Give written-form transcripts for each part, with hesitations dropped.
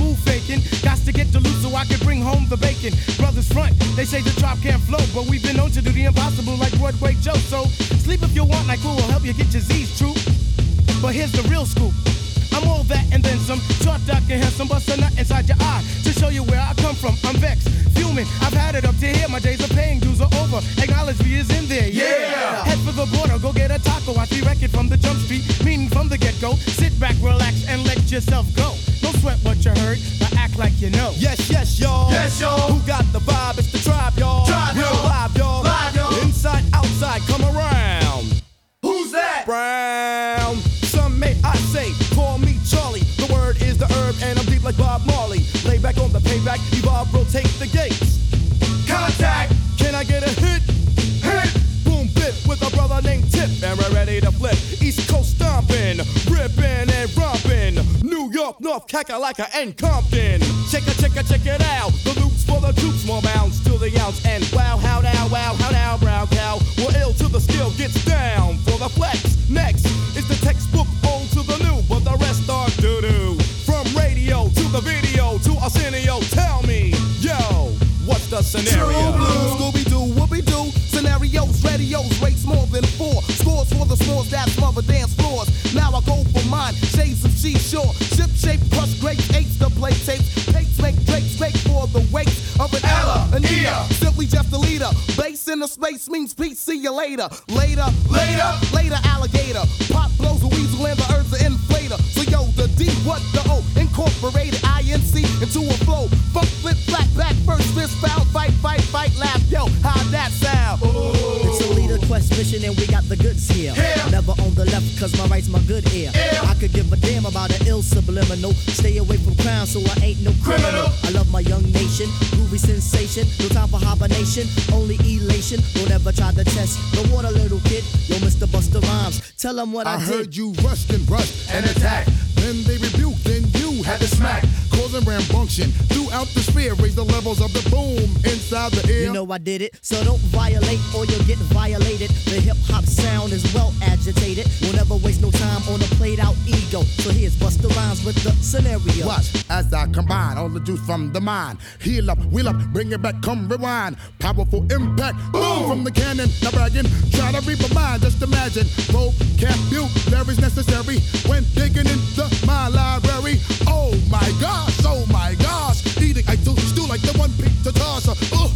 who faking? Got to get the loot so I can bring home the bacon. Brothers front, they say the drop can't flow, but we've been known to do the impossible like Broadway Joe. So sleep if you want, like we'll help you get your Z's true. But here's the real scoop. I'm all that and then some. Short, dark, and handsome, bust a nut inside your eye to show you where I come from. I'm vexed, fuming. I've had it up to here. My days of paying dues are over. Acknowledge me is in there. Yeah. Head for the border, go get a taco. Watch me wreck it from the jump street. Meaning from the get go. Sit back, relax, and let yourself go. Don't sweat what you heard, but act like you know. Yes, yes, y'all. Yes, y'all. Who got the vibe? It's the tribe, y'all. Tribe, Real y'all. live, y'all. Live, y'all. Inside, outside, come around. Who's that? Brown. Some may I say, call me Charlie. The word is the herb, and I'm deep like Bob Marley. Lay back on the payback, evolve, rotate the gates. Contact. Can I get a hit? Hit. Boom, bit with a brother named Tip, and we're ready to flip. East Coast stomping, ripping and romping. New York, North, Kakalaka, and Compton. Check it out. The loops for the troops, more bounds to the ounce. And wow, how now, brown cow. We're ill till the skill gets down for the flex. Next is the textbook old to the new, but the rest are doo-doo. From radio to the video to Arsenio, tell me, yo, what's the scenario? True blue, Scooby-Doo, whoopie-doo. Scenarios, radios, rates more than 4. Scores for the smalls that smother dance floors. Now I go for mine, shades of seashore. Ship-shaped, crushed grapes, eights to play tapes. Tapes make drapes, make for the weights of an Ella, an Ea. Simply just a leader. Base in the space means peace, see you later. Later, alligator. Pop blows a weasel and the earth's an inflator. So yo, the D, what the O? Incorporated INC into a flow. Funk, flip, flat, back, first, fist, foul, fight, laugh. Yo, how'd that sound? It's a leader quest mission and we got the goods here. Never on the left cause my right's my good ear. I could give a damn about an ill subliminal. Stay away from crime so I ain't no criminal. I love my young nation, groovy sensation. No time for hibernation, only elation. Don't ever try to test the water, little kid. Yo, Mr. Busta Rhymes, tell them what I did. Heard you rushed and attacked. Then they rebuked, then you had to smack. Causing rambunction throughout the sphere. Raise the levels of the boom inside the air. You know I did it, so don't violate or you'll get violated. The hip-hop sound is well agitated. We'll never waste no time on a played-out ego. So here's Busta Rhymes with the scenario. Watch as I combine all the juice from the mind. Heal up, wheel up, bring it back, come rewind. Powerful impact, boom from the cannon. Not bragging, try to reap a mind. Just imagine, vocabulary's necessary when digging into my library. Oh my gosh, eating I do stew like the one pizza tosser.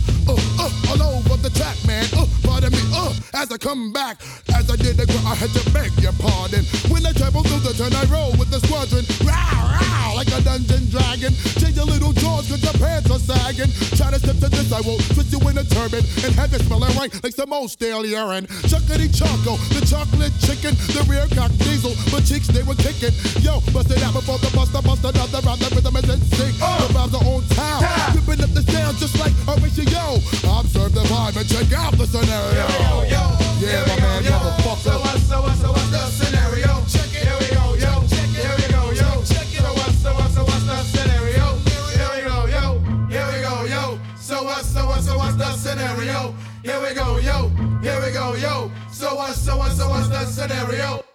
All over the track, man. Pardon me, as I come back, as I did the girl, I had to beg your pardon. When I travel through the turn, I roll with the squadron. Row, like a dungeon dragon. Change your little jaws cause your pants are sagging. Try to step to this, I will twist you in a turban and have it smelling right like some old stale urine. Chuckity choco, the chocolate chicken, the rear cock diesel, but cheeks they were kicking. Yo, bust it out before the bust another round. The rhythm is in sync. The vibes are on town. Ripping up the sound just like Horatio. Observe the vibe and check out the scenario. Yeah, my man, motherfucker. So what's the scenario? Check it. Here we go, yo. Check it. Here we go, yo. Check it. So what's the scenario? Here we go, yo. Here we go, yo. So what's the scenario? Here we go, yo. Here we go, yo. So what's the scenario?